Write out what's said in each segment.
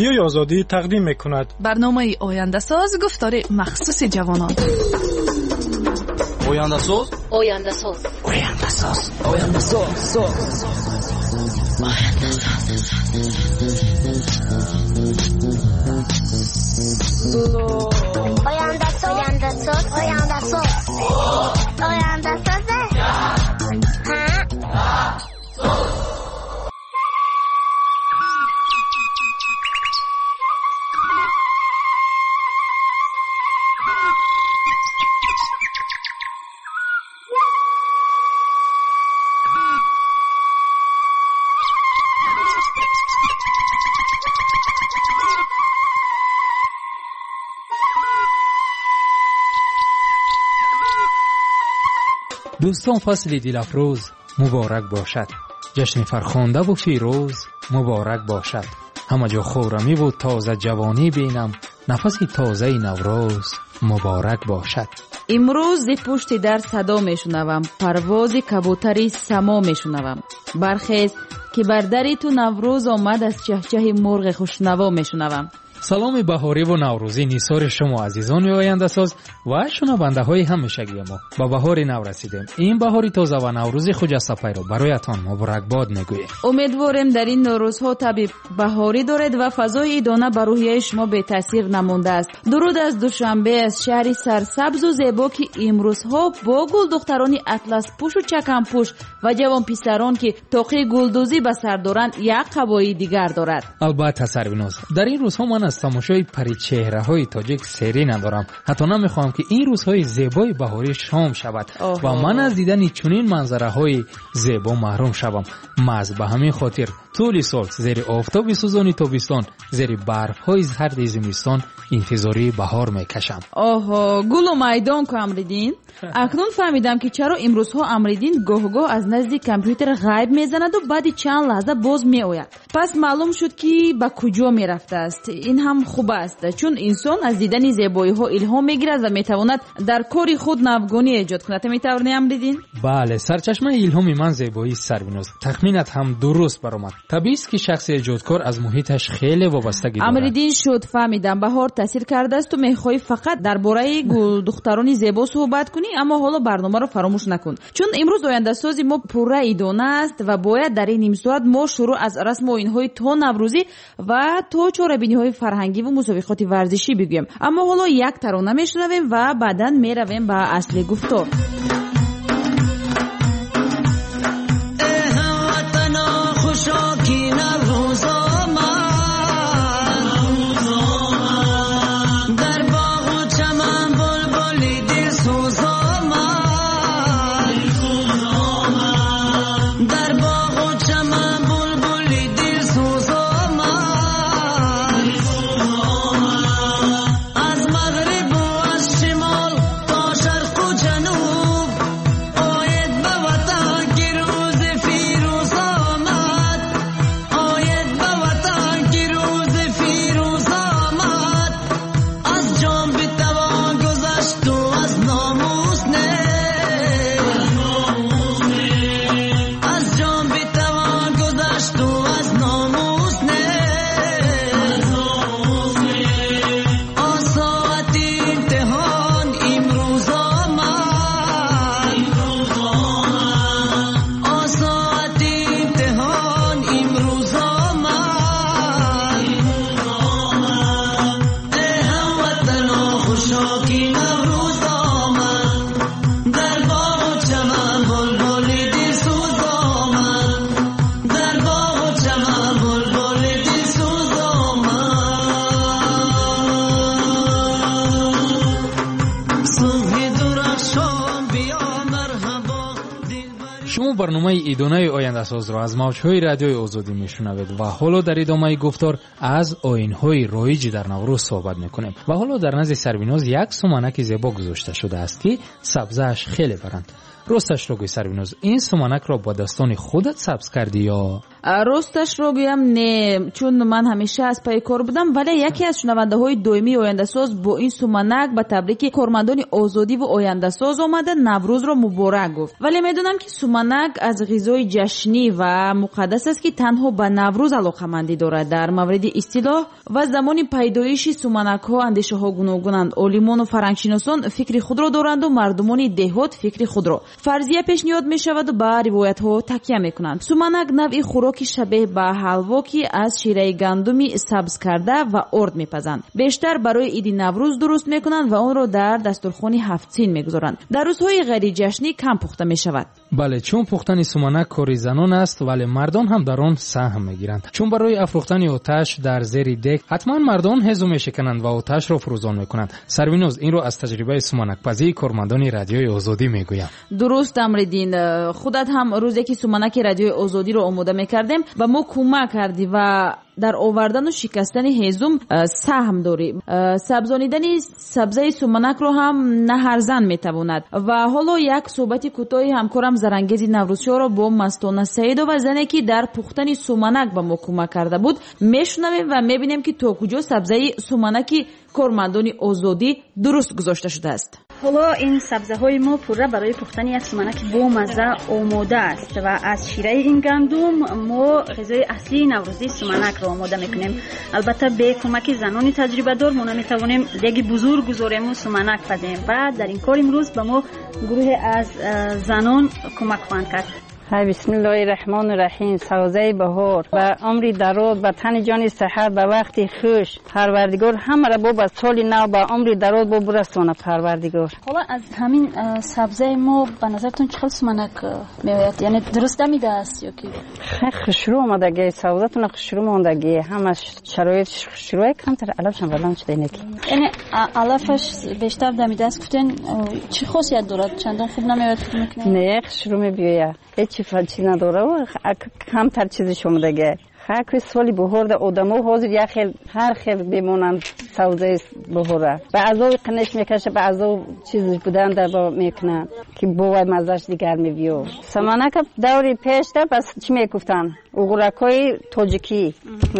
رادیوی آزادی تقدیم می‌کند برنامه آینده ساز گفتار مخصوص جوانان. آینده ساز آینده ساز آینده ساز آینده ساز آینده ساز آینده ساز آینده ساز آینده ساز دوستان، فصل دلافروز مبارک باشد. جشن فرخنده و فیروز مبارک باشد. همه جا خورمی و تازه جوانی بینم، نفس تازه نوروز مبارک باشد. امروز پشت در صدا میشنوم، پرواز کبوتری سما میشنوم. برخیز که بر دری تو نوروز آمد، از چهچه مرغ خوشنوا میشنوم. سلام بهاری و نوروزی نیسار شما عزیزان آینده ساز و شنونده های همیشگی ما. با بهار نو رسیدیم. این بهاری تازه و نوروز خجسته پیرو برایتان مبارکباد میگوییم. امیدواریم در این نوروزها طبیب بهاری دارد و فضای ایدانه بر روحیه شما بی تاثیر نمانده است. درود از دوشنبه از شهری سرسبز و زیبا که امروزها با گل دخترانی اطلس پوش و چکم پوش و جوان پسران که توقی گلدوزی به سر دارند یک قبایی دیگر دارد. البته سربیناز، در این روزها من از تماشای پری چهره های تاجیک سری ندارم. حتی نمیخوام که این روزهای زیبای بهاری شام شود و من از دیدن چنین منظره های زیبا محروم شوم. مز به همین خاطر طول سال زیر آفتاب سوزان تابستان، زیر برف های زرد زمستان انتظاری بهار میکشم. گل و میدان کو امریدین؟ اکنون فهمیدم که چرا امروزها امریدین گاه از نزد کامپیوتر غیب میزند و بعد چند لحظه باز میآید. پس معلوم شد که به کجا میرفته است. این هم خوب است، چون انسان از دیدن زیبایی ها الهام میگیرد و میتواند در کار خود نوگانی ایجاد کند. میتوانی امریدین؟ بله، سرچشمه الهام من زیبایی سربیناز. تخمینت هم درست برآمد. طبیعی است که شخص ایجادکار از محیطش خیلی وابستگی دارد. امریدین شد فهمیدم بهار تاثیر کرده است و میخوای فقط درباره گل دخترانی زیبا صحبت کنی، اما حالا برنامه رو فراموش نکن، چون امروز آینده سازی ما پوره ایدانه است و باید در این نیم ساعت ما شروع از رسم و اینهای تا نوروزی و تا چاره‌بینی‌های فرهنگی و مسابقات ورزشی بگویم. اما حالا یک ترانه میشنویم و بعداً میرویم به اصل گفتار. برنامه ایدانه آینده ساز را از موجهای رادیوی آزادی میشنوید و حالا در ادامه گفتار از آیین‌های رایج در نوروز صحبت میکنیم. و حالا در نزد سربیناز یک سمنک زیبا گذاشته شده است که سبزه‌اش خیلی برند. راستش رو گوی سربیناز، این سمنک را با دستان خودت سبز کردی یا؟ راستش رو بگم نه، چون من همیشه از پای کار بودم، ولی یکی از شنونده‌های دومی آینده ساز با این سومنک به تبریک کارمندان آزادی و آینده ساز آمده نوروز رو مبارک گفت. ولی میدونم که سومنک از غذای جشنی و مقدس است که تنها به نوروز علاقه‌مندی دارد. در مورد اصطلاح و زمان پیدایش سومنک‌ها اندیشه‌ها گوناگونند. عالمان و فرهنگشناسان فکر خود را دارند و مردمان دهات فکر خود را. فرضیه پیشنهاد می‌شود و به روایت‌ها تکیه می‌کنند. سومنک نوعی خوراک شبیه به حلوا که از شیره گندمی سبز کرده و ارد می‌پزند. بیشتر برای عید نوروز درست می‌کنند و آن را در دسترخوان هفت‌سین می‌گذارند. در روزهای غیر جشنی کم پخته می‌شود. بله، چون پختن سومنک کاری زنان است، ولی مردان هم در آن سهم می‌گیرند. چون برای افروختن آتش در زیر دیگ حتما مردان هزو می‌شکنند و آتش را فروزان می‌کنند. سروینوز این را از تجربه سومنک پزی کارمندان رادیوی آزادی می‌گویم. درست امردین، خودت هم روزی که سومنک رادیوی آزادی رو آماده می‌کردیم و ما کمک کردی و در آوردن و شکستن هیزم سهم داری. سبزانیدن سبزه سومنک رو هم نه هر زن میتواند. و حالا یک صحبت کوتاهی همکارم زرنگیز نوروزشاه رو با مستانه سعیدو و زنی که در پختن سومنک به ما کمک کرده بود میشنویم و میبینیم که تا کجا سبزه سومنک کارمندان آزادی درست گذاشته شده است. حالا این سبزه های ما پوره برای پختن یک سومنک با مزه آماده است و از شیره این گندم ما غذای اصلی نوروزی سومنک را آماده میکنیم. البته به کمک زنان تجربه دار ما نمیتوانیم لیگ بزرگ گذاریم و سومنک پزیم و در این کار امروز به ما گروه از زنان کمک خواهند کرد. بسم الله الرحمن الرحیم. سوزه بهار و عمری دراز و تن جان صحت و وقتی خوش پروردگار همه را با سال نو با عمری دراز با برسونه پروردگار. حالا از همین سبزه ما به نظرتون چه سومنک میآید؟ یعنی درست دمیده است یا کی؟ خشرو اومدگی سوزتون خشرو اومدگی همش شرایط خشروی کمتر علفش ولان شده اینکی. یعنی علفش بیشتر دمیده است. گفتن چه خاصیت دارد؟ چندان خوب نمیآید فکر میکنید؟ نه خشرو میبیه. هیچ چی نداره و کمتر چیزش اومدگی. خاک سالی بهار آدمو حاضر یا خیل هر خیل بمونند سوزه بهاره. بعضی قنش میکشه بعضی چیزش بودن در میکنن که باید مزهش دیگر میبیو. سومنک دوری پیش ده بس چی میگفتن؟ اوغرکای تاجیکی.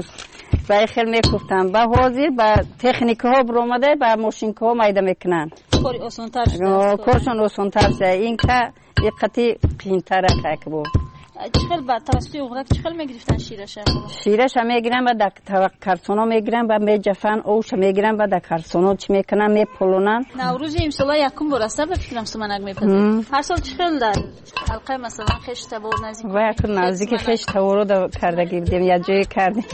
و خیل میگفتن با حاضر با تکنیک ها برآمده با ماشین ها میده میکنن. کاری آسان‌تر شده. کارشون آسان‌تر شده. این که یکتی قیمت‌تره که بود. چخل با توسط اوغرک چخل میگرفتن شیرش؟ شیرش هم میگیرن و در کارتونا میگیرن و میجفن اوش میگیرن و در کارتونا چی میکنن میپلونن. نوروز امسال یکم برسته بفکرم سومنک میپزن. هر سال چخل در حلقه مثلا خشت تبار نزدیک. و یک نزدیک خشت تبار رو کردگی بودیم یا جای کردیم.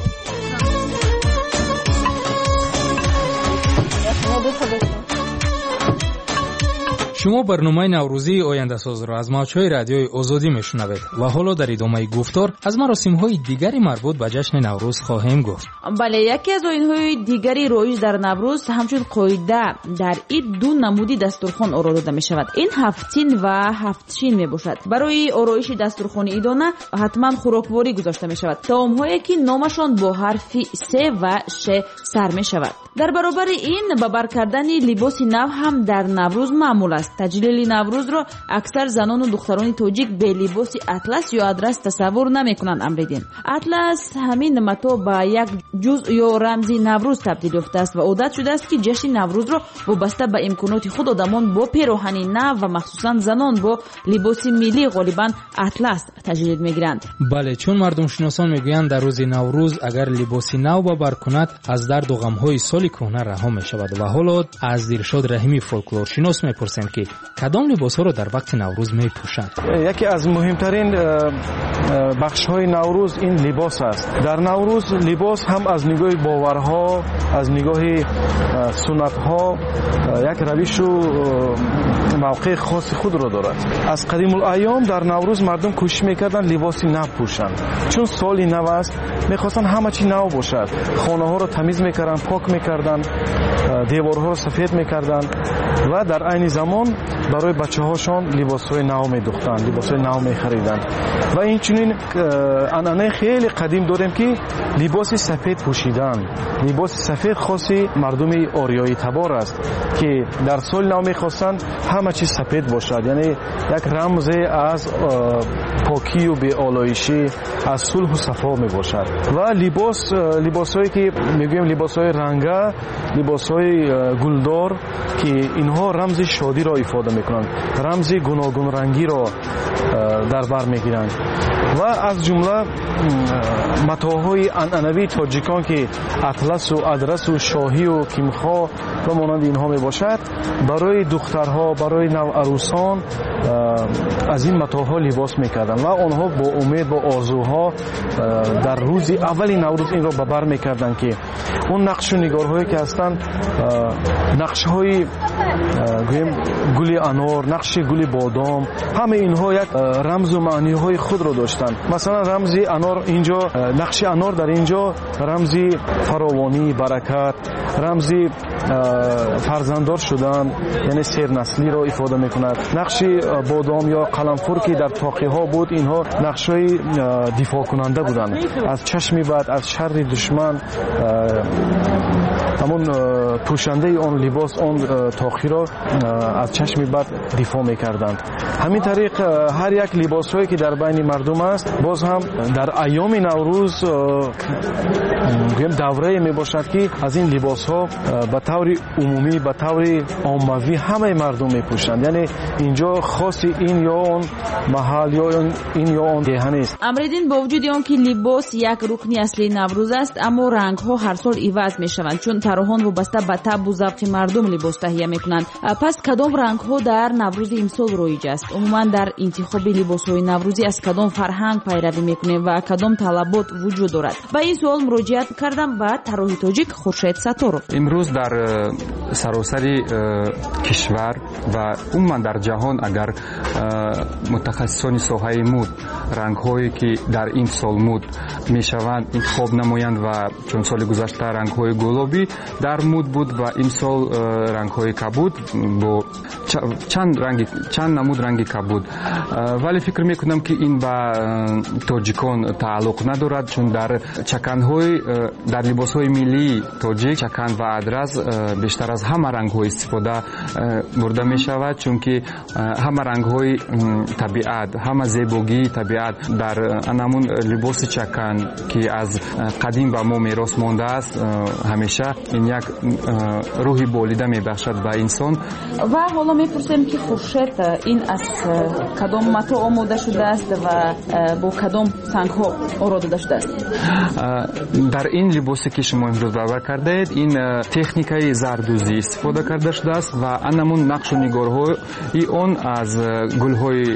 شما برنامه نوروزی آینده ساز را از موج‌های رادیوی آزادی میشنوید و حالا در ادامه گفتار از مراسم‌های دیگری مربوط به جشن نوروز خواهیم گفت. بله، یکی از آیین‌های دیگری رایج در نوروز همچون قاعده در این دو نمودی دسترخوان آورده می شود. این هفتین و هفتشین می باشد. برای آرایش دسترخوان ایدانه حتما خوراکواری گذاشته می شود. طعام‌هایی که نامشان با حرف س و ش سر می شود. در برابر این به بر کردن لباس نو هم در نوروز معمول است. تجلیل نوروز را اکثر زنان و دختران تاجیک به لباس اطلس یا ادرس تصور نمی‌کنند. امریدین اطلس همین متا به یک جزء یا رمزی نوروز تبدیل یافته است و عادت شده است که جشن نوروز را وابسته به امکانات خود آدمان با پیراهن نو و مخصوصا زنان با لباس ملی غالبا اطلس تجلیل می‌گیرند. بله، چون مردم شناسان میگویند در روز نوروز اگر لباس نو بر کند از درد و غم‌های سال کهنه رها می‌شود. و حالا از دلشاد رحیمی فولکلور شناس می‌پرسیم که کدام لباس‌ها را در وقت نوروز می‌پوشند؟ یکی از مهمترین بخش‌های نوروز این لباس است. در نوروز لباس هم از نگاه باورها، از نگاه سنت‌ها یک روش و موقع خاص خود را دارد. از قدیم الایام در نوروز مردم کوشش می‌کردند لباسی نو پوشند. چون سال نو است، می‌خواستند همه چی نو باشد. خانه‌ها را تمیز می‌کردند، پاک می‌کردند، دیوارها را سفید می‌کردند و در عین زمان مردم برای بچه‌هاشون لباس‌های نو می‌دوختند، لباس‌های نو می‌خریدند و اینچنین انانه خیلی قدیم داریم که لباس سفید پوشیدن. لباس سفید خاصی مردم آریایی تبار است که در سال نو می‌خواستند همه چیز سفید باشد، یعنی یک رمز از پاکی و بی‌آلایشی، از صلح و صفا میباشد. و لباسایی که میگویم لباسهای رنگه، لباسهای گلدار که اینها رمز شادی را ifade میکنند، رمز گوناگون رنگی را در بر میگیرند. و از جمله متاعهای عنعنوی تاجیکان که اطلس و ادرس و شاهی و کیمخا و مانند اینها میباشد، برای دخترها، برای نوعروسان از این متاعها لباس میکردند و آنها با امید، با آرزوها در روز اولی نوروز این را به بر میکردند که اون نقش و نگارهایی که هستند، نقش‌های گل انار، نقش گل بادام، همه اینها یک رمز و معنی‌های خود را داشتند. مثلا رمز انار اینجا، نقش انار در اینجا رمز فراوانی، برکت، رمز فرزنددار شدن، یعنی سرنسلی را ifade میکند. نقش بادام یا قلمفور که در طاقی‌ها بود، اینها نقش‌های دفاع کننده بودند از چشم بد، از شر دشمن. همون پوشنده آن لباس، آن طاقی را از چشم بد دفاع میکردند. همین طریق هر یک لباس‌هایی که در بین مردم است، باز هم در ایام نوروز دوره میباشد که از این لباس‌ها به طور عمومی، به طور عاموی همه مردم میپوشند، یعنی اینجا خاص این یا اون محل یا این یا اون دهه نیست. امریدین با وجود آن که لباس یک رکن اصلی نوروز است، اما رنگ‌ها هر سال عوض میشوند، چون طرحان وابسته به طبع و ذوق مردم لباس تهیه میکنند. پس کدام رنگ‌ها در نوروز امسال رایج است؟ عموما در انتخاب لباس‌های نوروزی از کدام فرهنگ پیروی میکنیم و کدام طلبات وجود دارد؟ با این سوال مراجعت کردم به طراح تاجیک خورشید ستارов. امروز در سراسر کشور و عموما در جهان اگر متخصصان ساحه مد رنگ‌هایی که در این سال مد میشوند انتخاب نمایند و چون سال گذشته رنگ‌های گلابی در مد بود و این سال رنگ‌های کبود با چند نمود رنگ کبود، ولی فکر میکنم که این به تاجیکان تعلق ندارد، چون در چکن‌های در لباس‌های ملی تاجیک چکن و ادرس بیشتر از همه رنگ‌های استفاده برده می‌شود، چون که همه رنگ‌های طبیعت، همه زیبایی طبیعت در انمون لباس چکن که از قدیم به ما میراث مانده است، همیشه این یک روحی بالیده میبخشد به انسان. و حالا میپرسیم که خورشید این از کدام متاع آماده شده است و با کدام سنگ‌ها آراییده شده است؟ در این لباسی که شما امروز باور کرده اید، این تکنیکای زردوزی استفاده کرده شده است و انمون نقش و نگارهای اون از گل‌های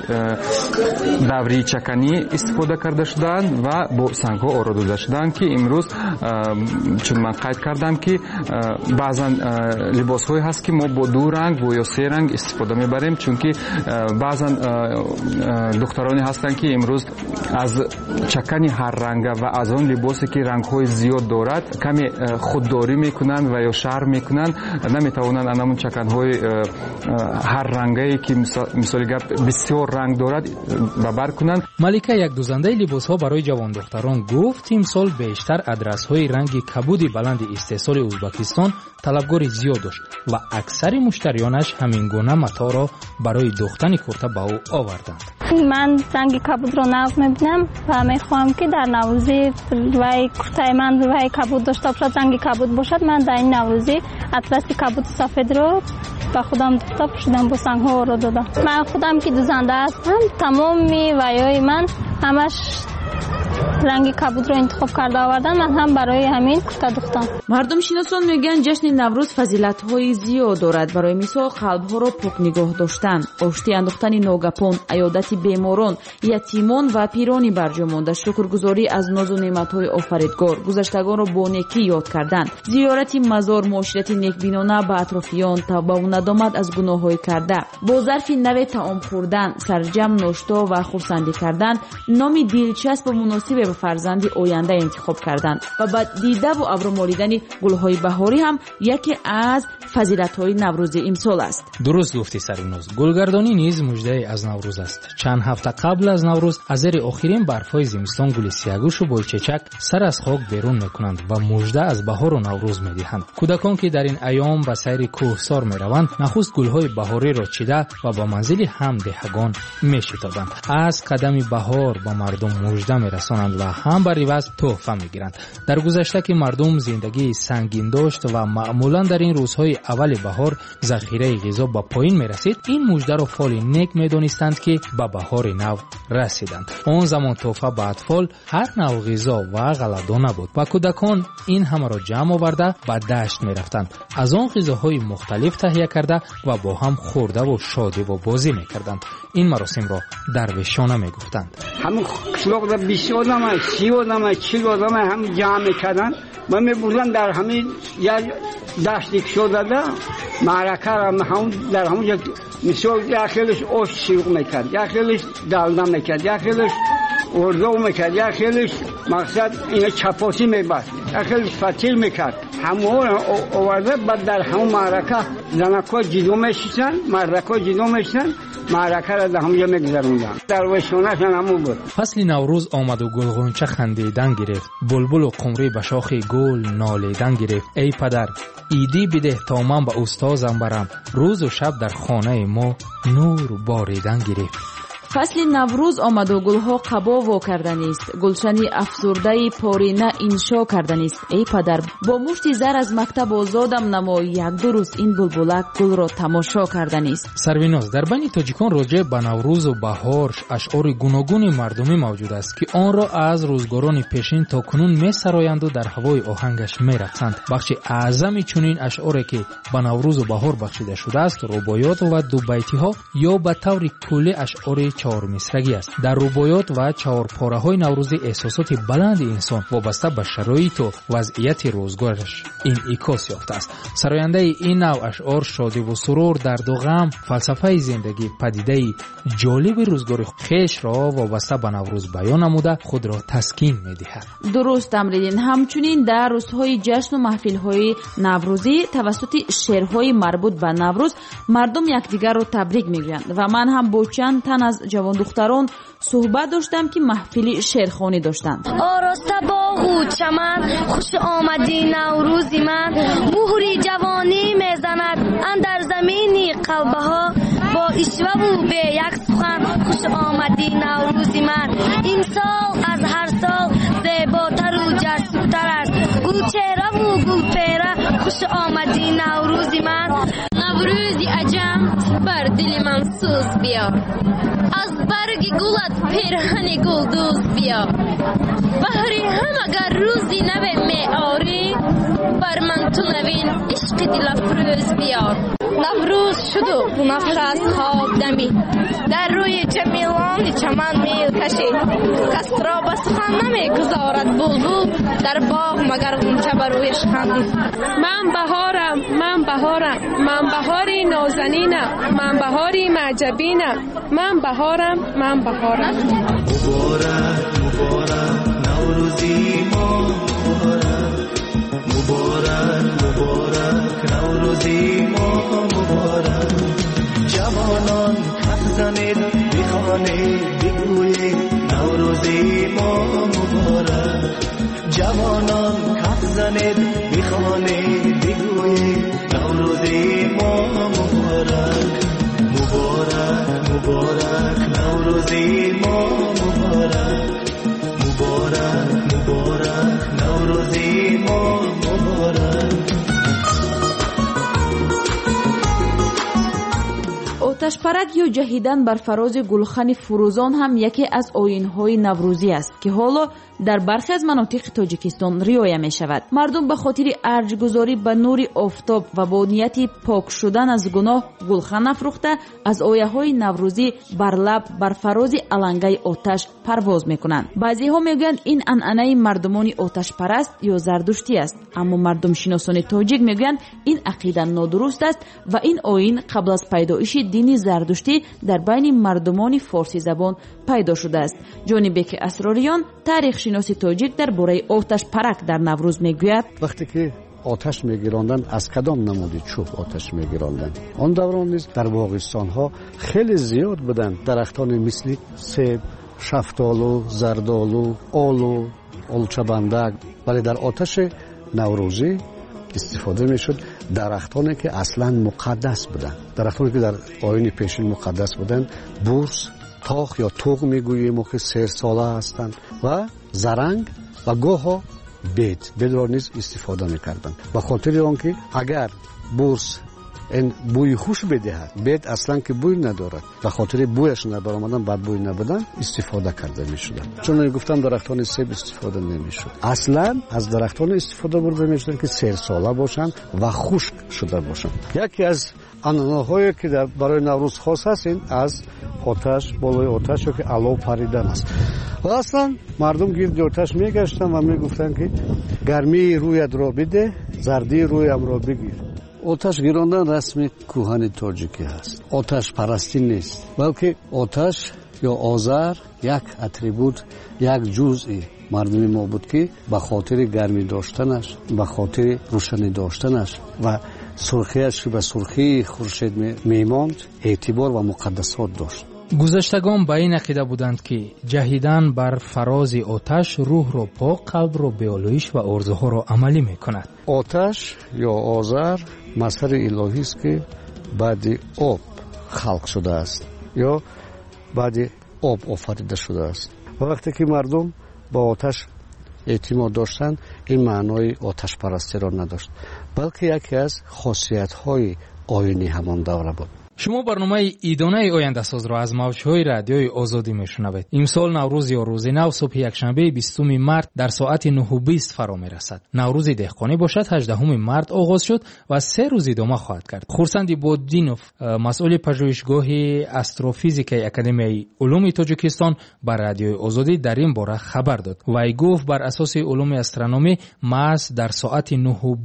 دوری چکنی استفاده کرده شدند و با سنگ‌ها آراییده شدند که امروز چون من قید کردم که بعضا لباس‌های هست که ما با دو رنگ و یا سه رنگ استفاده میبریم، چون که بعضا دخترانی هستند که امروز از چکن هر رنگ و از آن لباسی که رنگ‌های زیاد دارد کمی خودداری میکنند و یا شرم میکنند، نمیتوانند انمون چکن‌های هر رنگی که مثال گپ بسیار رنگ دارد ببر کنند. ملکه یک دوزنده لباس‌ها برای جوان دختران گفت امسال بیشتر ادرس‌های رنگ کبودی بلند استحصال ازبکستان طلبگار زیاد داشت و اکثر مشتریانش همین گونه متاع را برای دوختن کرته به او آوردند. من رنگ کبود را نو میبینم و میخواهم که در نوروزی وای کرته من وای کبود داشته باشد، رنگ کبود باشد. من در این نوروزی اطلس کبود سفید رو به خودم دوخته پوشیدم، با سنگ ها رو دادم. من خودم که دوزنده هستم، تمام وایای من همش رنگ کبود رو انتخاب کرده آوردن، من هم برای همین کرته دوختم. مردم شناسان میگن جشن نوروز فضیلت‌های زیاد دارد. برای مثال قلب‌ها را پاک نگاه داشتن، آشتی انداختن ناگهان، عیادت بیماران، یتیمان و پیرانی برجا مانده، شکرگزاری از ناز و نعمت‌های آفریدگار، گذشتگان را با نیکی یاد کردن، زیارت مزار، معاشرت نیکبینانه با اطرافیان، توبه و ندامت از گناه‌های کرده، با ظرف نو طعام خوردن، سرجم ناشتا و خرسندی کردن، نام دلچسب و مناسب مناسب به فرزند آینده انتخاب کردند و با دیده و ابرومالیدن گل‌های بهاری هم یکی از فضیلت‌های نوروز امسال است. درست گفتی سریناز. گلگردانی نیز مژده از نوروز است. چند هفته قبل از نوروز از زیر آخرین برف‌های زمستان گل سیاگوش و بویچچک سر از خاک بیرون می‌کنند و مژده از بهار و نوروز می‌دهند. کودکان که در این ایام به سیر کوهسار می‌روند، نخست گل‌های بهاری را چیده و به منزل هم دهگان می‌شتابند. از قدم بهار به مردم مژده می‌رسانند و هم بر عوض تحفه می‌گیرند. در گذشته که مردم زندگی سنگین داشت و معمولاً در این روزهای اول بهار ذخیره غذا به پایین می‌رسید، این مژده را فال نیک می‌دانستند که به بهار نو رسیدند. آن زمان تحفه به اطفال هر نوع غذا و غله‌دانه بود و کودکان این همه را جمع آورده به دشت می‌رفتند. از آن غذاهای مختلف تهیه کرده و با هم خورده و شادی و بازی می‌کردند. این مراسم را درویشانه می‌گفتند. همون قشلاق را 20 آدم، 30 آدم، 40 آدم هم جمع می‌کردند و می‌بردن در همین یک دشتی که شده معرکه را هم در همون مثال یک خیلیش آش شروع می‌کرد، یک خیلیش دلده می‌کرد، یک خیلیش اردو می‌کرد، یک خیلیش مقصد اینا چپاسی می‌بست، یک خیلیش فتیل می‌کرد. همون آورده بعد در همون معرکه زنک‌ها جلو می‌شستن، مردک‌ها جلو می‌شستن، معرکه را در همونجا می‌گذروندن. درویشانه‌شان همون بود. فصل نوروز آمد و گلغنچه خندیدن گرفت، بلبل و قمری به شاخ گل نالیدن گرفت. ای پدر ایدی بده تا من به استازم برم، روز و شب در خانه ما نور باریدن گرفت. فصل نوروز آمد و گلها قبا وا کردنی است، گلشنی افسرده پارینه انشا کردنی است. ای پدر با مشتی زر از مکتب آزادم نما، یک دو روز این بلبلک گل را تماشا کردنی است. سرویناز، در بین تاجیکان راجع به نوروز و بهار اشعار گوناگون مردمی موجود است که آن را از روزگاران پیشین تا کنون می‌سرایند و در هوای آهنگش می‌رقصند. بخش اعظم چنین اشعاری که به نوروز و بهار بخشیده شده است رباعیات و دو بیتی‌ها یا به طور کلی اشعار چهار مصرعی است. در رباعیات و چهار پاره‌های نوروزی احساسات بلند انسان وابسته به شرایط و وضعیت روزگارش انعکاس یافته است. سراینده این نوع اشعار شادی و سرور، درد و غم، فلسفه زندگی، پدیده جالب روزگار خویش را وابسته به نوروز بیان نموده خود را تسکین می‌دهد. درست امریدین. همچنین در روزهای جشن و محفل‌های نوروزی توسط شعرهای مربوط به نوروز مردم یکدیگر را تبریک می‌گویند و من هم با چند تن از جوان دختران صحبت داشتم که محفل شعرخوانی داشتند. آراسته باغ و چمن، خوش آمدی نوروزی من، مهری جوانی میزند اندر زمینی قلبها، با اشوه و به یک سخن، خوش آمدی نوروزی من. این سال از هر سال زیباتر و جسورتر است، گل چهره و گل پیره، خوش آمدی نوروزی من. نوروزی عجم بر دل من سوز بیار، از برگ گلت پیرهن گل دوز بیار. بهاری هم اگر روزی نوی می آری، بر من تو نوین عشق دل افروز بیار. نوروز شد و دو نفر از خواب دمی، در روی جمیلان چمن میل کشید. کس را به سخن نمی گذارد بلبل، در باغ مگر غنچه بر رویش خندید. من بهارم، من بهارم، من بهاری نازنینم، من بهاری معجبینم، من بهارم، من بهارم. مبارک مبارک نوروزی ما، مبارک مبارک نوروزی ما، مبارک. جوانان کف زنید بخوانید بگویید نوروزی ما مبارک. جوانان کف زنید بخوانید بگویید نوروزی ما مبارک. مبارک مبارک نوروزی ما، مبارک مبارک مبارک نوروزی ما، مبارک. آتش پرک یا جهیدن بر فراز گلخن فروزان هم یکی از آیین‌های نوروزی است که حالا در برخی از مناطق تاجیکستان رعایت می شود. مردم به خاطر ارجگذاری به نور آفتاب و با نیت پاک شدن از گناه گلخن افروخته از آیه‌های نوروزی بر لب بر فراز علنگه آتش پرواز می‌کنند. بعضی‌ها میگویند این عنعنه مردمان آتش پرست یا زردشتی است، اما مردم شناسان تاجیک میگویند این عقیده نادرست است و این آیین قبل از پیدایش دین دین زردشتی در بین مردمان فارسی زبان پیدا شده است. جانی بیک اسراریان تاریخ شناسی تاجیک در باره آتش پرک در نوروز میگوید وقتی که آتش میگیراندن از کدام نمودی چوب آتش میگیراندن. آن دوران نیز در باغستان ها خیلی زیاد بودن درختان مثل سیب، شفتالو، زردالو، آلو، آلوچه‌بندک. ولی در آتش نوروزی استفاده میشد درختانی که اصلا مقدس بودن، درختانی که در آیین پیشین مقدس بودن. بورس، تاخ یا توغ میگوییم که 3 ساله هستند و زرنگ و گاها بید را نیز استفاده میکردند. به خاطر آنکه اگر بورس این بوی خوش بدهد، بید اصلا که بوی ندارد، به خاطر بویش نبرآمدن بد بوی نبودن استفاده کرده میشدن. چون گفتم درختان سیب استفاده نمیشد، اصلا از درختان استفاده برده میشدن که 3 ساله باشند و خشک شده باشند. یکی از عنعنه‌هایی که برای نوروز خاص است این از آتش، بالای آتش که علو پریدن است. و اصلا مردم گرد آتش میگشتن و میگفتن که گرمی رویت را بده، زردی رویم را بگیر. آتش گیراندن رسم کوهن تاجیکی است. آتش پرستی نیست، بلکه آتش یا آذر یک اتریبوت، یک جزئی مردمی ما بود که به خاطر گرمی داشتنش، به خاطر روشنی داشتنش و سرخیش که به سرخی خورشید میماند اعتبار و مقدسات داشت. گذشتگان به این عقیده بودند که جهیدن بر فراز آتش روح را پاک، قلب را به آلایش و آرزوها را عملی میکند. آتش یا آذر مصدر الهی است که بعد آب خلق شده است یا بعد آب آفریده شده است. و وقتی که مردم با آتش اعتماد داشتند این معنای آتش پرستی را نداشت، بلکه یکی از خاصیت‌های آیینی همان دوره بود. شما برنامه ایدانه آینده ساز را از موج‌های رادیوی آزادی میشنوید. امسال نوروز یا روز نو صبح یکشنبه 20 مارس در ساعت 9:20 فرا میرسد. نوروز دهقانی باشد 18 مارس آغاز شد و 3 روز ادامه خواهد کرد. خورسند ایبادینوف مسئول پژوهشگاه استروفیزیک اکادمیای علوم تاجیکستان بر رادیوی آزادی در این باره خبر داد. وی گفت بر اساس علوم استرونومی مارس در ساعت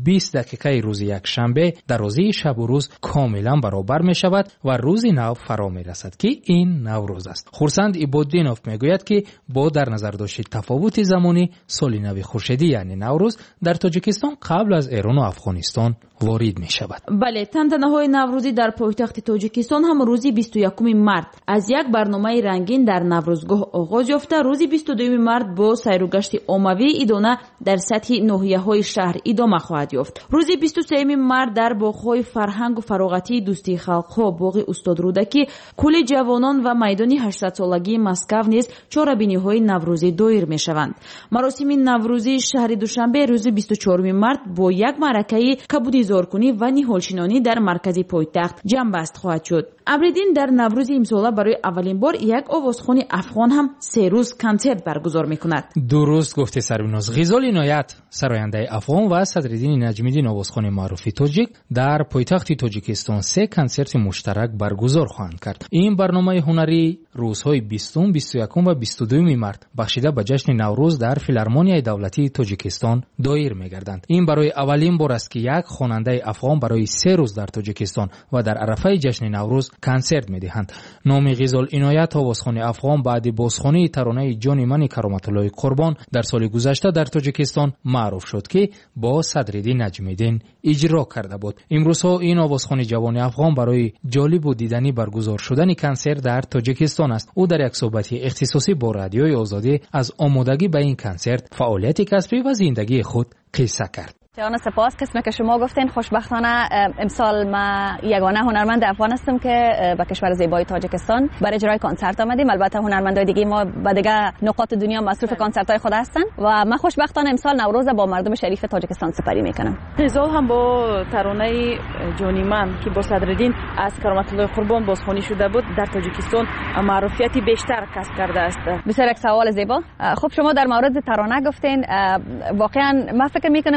9:20 روز یکشنبه در روزی شب و روز کاملا برابر میشود و روز نو فرا می رسد که این نوروز است. خورسند ایبادینوف میگوید که با در نظر داشت تفاوت زمانی سال نو خورشیدی یعنی نوروز در تاجیکستان قبل از ایران و افغانستان وارد می شود. بله، تنتنه‌های نوروزی در پایتخت تاجیکستان هم روزی 21 مارس از یک برنامه رنگین در نوروزگاه آغاز یافته روزی 22 مارس با سیر و گشت عمومی ایدانه در سطح ناحیه‌های شهر ادامه خواهد یافت. روزی 23 مارس در باغ‌های فرهنگ و فراغتی دوستی خلق‌ها باغ استاد رودکی، کل جوانان و میدان 800 سالگی مسکو نیز چاره‌بینی‌های نوروزی دایر می‌شوند. مراسم نوروزی شهر دوشنبه روز 24 مارس با یک معرکه کبودی زارکنی و نهالشینانی در مرکز پایتخت جنبست خواهد شد. ابریدین در نوروز امسال برای اولین بار یک آوازخوان افغان هم 3 روز کنسرت برگزار می‌کند. درست گفته سربیناز. غزال عنایت سراینده افغان و صدرالدین نجمی‌الدین آوازخوان معروف تاجیک در پایتخت تاجیکستان 3 کنسرت مشترک برگزار خواهند کرد. این برنامه هنری روزهای 20، 21 و 22 مارس بخشیده به جشن نوروز در فیلارمونیای دولتی تاجیکستان دایر می‌گردند. این برای اولین بار است که یک خواننده افغان برای 3 روز در تاجیکستان و در عرفه جشن نوروز کنسرت می‌دهند. نام غزال عنایت آوازخوان افغان بعد بازخوانی ترانه جان من کرامت الله قربان در سال گذشته در تاجیکستان معروف شد که با صدرالدین نجمی‌الدین اجرا کرده بود. امروزها این آوازخوان جوان افغان برای جالب و دیدنی برگزار شدن کنسرت در تاجیکستان است. او در یک صحبت اختصاصی با رادیوی آزادی از آمادگی به این کنسرت، فعالیت کسبی و زندگی خود قصه کرد. جان سپاس. قسمی که شما گفتین خوشبختانه امسال ما یگانه هنرمند افغان هستم که به کشور زیبای تاجیکستان برای اجرای کنسرت آمدیم. البته هنرمندای دیگه ما به دیگه نقاط دنیا مصروف کنسرت‌های خود هستن و من خوشبختانه امسال نوروز با مردم شریف تاجیکستان سپری میکنم. غزال هم با ترانه جانی من که با صدرالدین از کرامت الله قربان بازخوانی شده بود در تاجیکستان معروفیتی بیشتر کسب کرده است. بسیار یک سوال زیبا. خب شما در مورد ترانه گفتین، واقعا من فکر میکنم این ترانه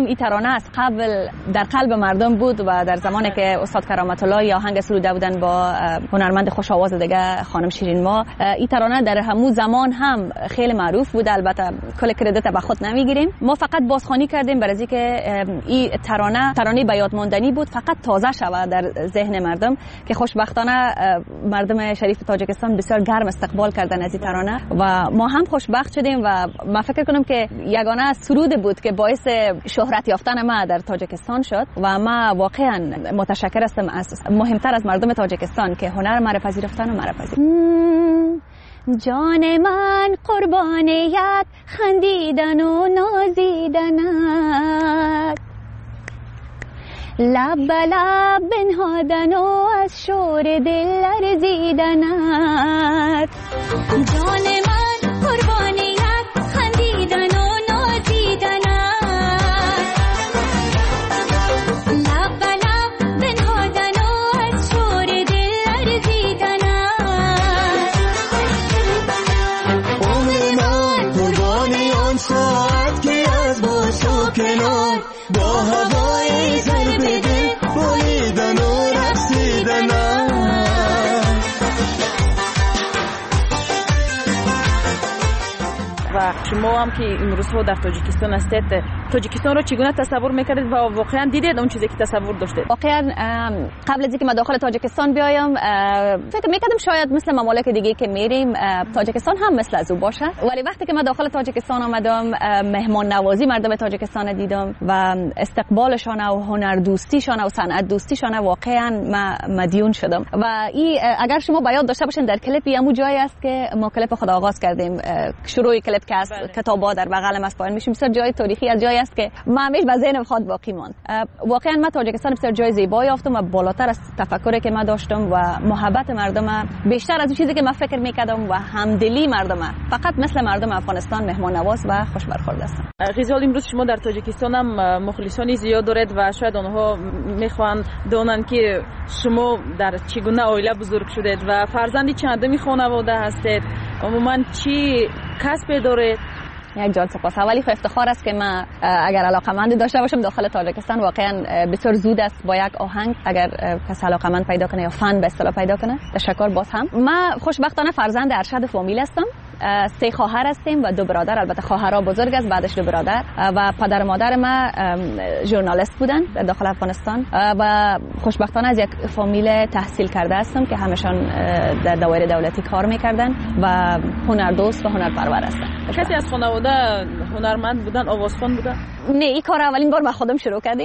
است قبل در قلب مردم بود و در زمانی که استاد کرامت الله یا آهنگ سروده بودن با هنرمند خوش آواز دیگه خانم شیرین ما، این ترانه در همون زمان هم خیلی معروف بود. البته کل کردیت به خود نمیگیریم، ما فقط بازخوانی کردیم برای اینکه این ترانه به یاد ماندنی بود، فقط تازه شود در ذهن مردم که خوشبختانه مردم شریف تاجیکستان بسیار گرم استقبال کردن از این ترانه و ما هم خوشبخت شدیم و من فکر کنم که یگانه سرود بود که باعث شهرت یافتن ما در تاجیکستان شد و ما واقعا متشکر هستم از مهمتر از مردم تاجیکستان که هنر ما را پذیرفتن و ما را پذیرفتن. جان من قربانیت خندیدن و نازیدنت، لب به لب بنهادن و از شور دل لرزیدنت. جان من قربانیت خندیدن و نازیدنت، لب به لب بنهادن و از شور دل لرزیدنت. عمر من قربانی آن ساعت که از باش و کنار با هوای سر به دل بریدن و رقصیدنم. و شما هم که امروزها در تاجیکستان هستید، تاجیکستان رو چگونه تصور میکردید و واقعا دیدید اون چیزی که تصور داشتید؟ واقعا قبل از اینکه من داخل تاجیکستان بیایم فکر میکردم شاید مثل ممالک دیگه که میریم تاجیکستان هم مثل از او باشه، ولی وقتی که من داخل تاجیکستان آمدم مهمان نوازی مردم تاجیکستان دیدم و استقبالشان و هنر دوستیشان و صنعت دوستیشان واقعا مدیون شدم. و این اگر شما بیاد داشته باشین در کلیپی همون جایی است که ما کلیپ خود آغاز کردیم، شروع کلیپ که از کتابا در بغل ما پایین میشیم، بسیار جای تاریخی از جایی است که من همیشه به ذهنم خود باقی ماند. واقعا من تاجیکستان بسیار جای زیبایی یافتم و بالاتر از تفکری که من داشتم و محبت مردم بیشتر از اون چیزی که من فکر میکردم و همدلی مردم، فقط مثل مردم افغانستان مهمان نواز و خوش برخورد هستم. غزال، امروز شما در تاجیکستان هم مخلصانی زیاد دارید و شاید آنها میخوان دونن که شما در چگونه عائله بزرگ شدید و فرزندی چندمی خانواده هستید، عموما چی کسب دارید؟ یک جان سپاس. اولی خو افتخار است که من اگر علاقمند داشته باشم داخل تاجیکستان، واقعا بسیار زود است با یک آهنگ اگر کس علاقمند پیدا کنه یا فن به اصطلاح پیدا کنه. تشکر باز هم. من خوشبختانه فرزند ارشد فامیل هستم. 3 خواهر هستیم و 2 برادر. البته خواهرها بزرگ است، بعدش 2 برادر و پدر مادر ما ژورنالیست بودن در داخل افغانستان و خوشبختانه از یک فامیل تحصیل کرده هستم که همشان در دایره دولتی کار میکردن و هنردوست و هنرپرور هستن. کسی از خانواده هنرمند بودن، آوازخوان بودن؟ نه، این کار اولین بار با خودم شروع کردیم،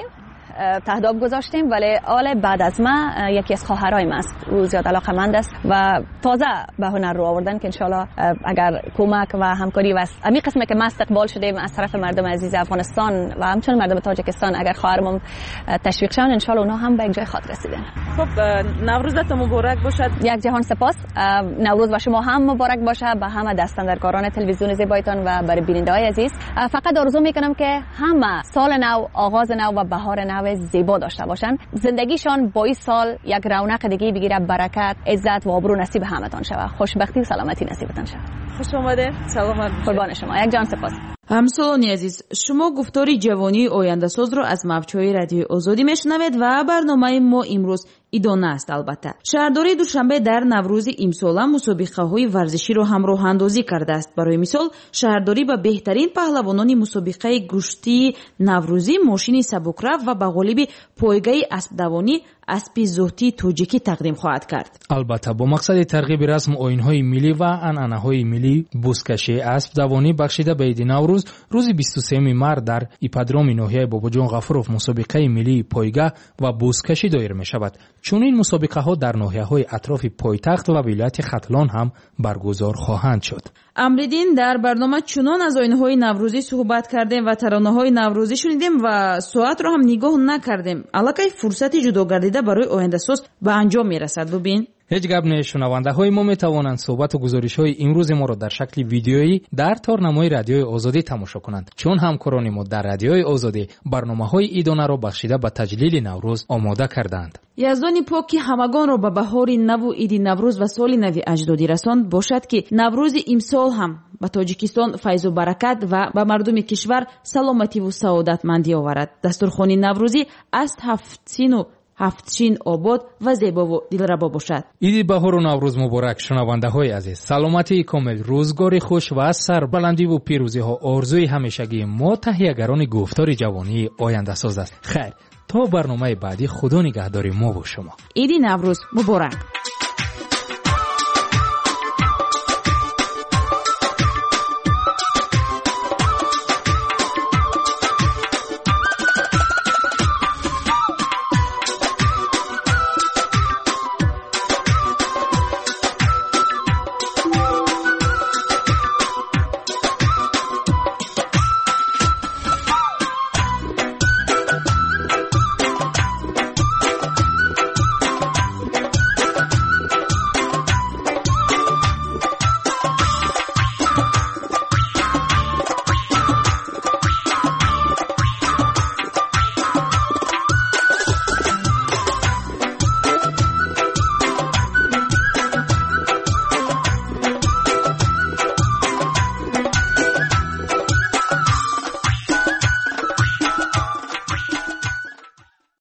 تهداب گذاشتیم، ولی آل بعد از ما یکی از خواهرای ما است، او زیاد علاقمند است و تازه به هنر رو آوردن که انشالله اگر کمک و همکاری و امی قسمه که ما استقبال شدیم از طرف مردم عزیز افغانستان و همچنین مردم تاجیکستان، اگر خواهرمون تشویق شون انشالله اونها هم به یک جای خاطر رسیدن. خب نوروزتون مبارک باشد. یک جهان سپاس. نوروز و شما هم مبارک باشه به همه دستاندرکاران تلویزیون زیبایتان و برای بیننده‌های عزیز. فقط آرزو میکنم که همه سال نو، آغاز نو و بهار نو زیبا داشته باشن، زندگیشان با این سال یک رونق دیگه بگیره، برکت، عزت و آبرو نصیب همتان شود، خوشبختی و سلامتی نصیبتان شود. خوش آمده. سلامت باشید. قربان شما. یک جان سپاس. همسالانی عزیز، شما گفتاری جوانی آینده ساز رو از موج‌های رادیو آزادی میشنوید و برنامه ما امروز ادامه است. البته شهرداری دوشنبه در نوروز امسال مسابقه‌های ورزشی رو همراه اندازی کرده است. برای مثال شهرداری به بهترین پهلوانان مسابقه گشتی نوروزی ماشین سبکرو و به غالب پایگاه اسب دوانی اسب زهدی توجیکی تقدیم خواهد کرد. البته با مقصد ترغیب رسم آیین‌های ملی و عنعنه‌های ملی، بزکشی اسب دوانی بخشیده به عید نوروز روز 23 مارس در ایپادروم ناحیه باباجان غفوروف مسابقه ملی پایگاه و بزکشی دایر می شود. چون این مسابقه ها در ناحیه‌های اطراف پایتخت و ولایت ختلان هم برگزار خواهند شد. امریدین در برنامه چنان از آیین‌های نوروزی صحبت کردیم و ترانه‌های نوروزی شنیدیم و ساعت رو هم نگاه نکردیم. الکی فرصتی جدا گردیده برای آینده ساز به انجام میرسد. ببین هیچ گپ نه. شنونده‌های ما می‌توانند صحبت و گزارش‌های امروز ما را در شکل ویدیویی در تارنمای رادیوی آزادی تماشا کنند، چون همکاران ما در رادیوی آزادی برنامه‌های ایدانه را بخشیده به تجلیل نوروز آماده کردند. یزدان پاک که همگان را به بهاری نو و عید نوروز و سال نو اجدادی رساند باشد که نوروز امسال هم به تاجیکستان فیض و برکت و به مردم کشور سلامتی و سعادتمندی آورد. دسترخوان نوروزی است هفتچین آباد و زیبا و دلربا باشد. عید بهار و نوروز مبارک. شنونده‌های عزیز، سلامتی کامل، روزگاری خوش و سربلندی و پیروزی ها آرزوی همیشگی ما تهیه‌گران گفتار جوانی آینده ساز است. خیر، تا برنامه بعدی خدا نگهدار ما و شما. عید نوروز مبارک.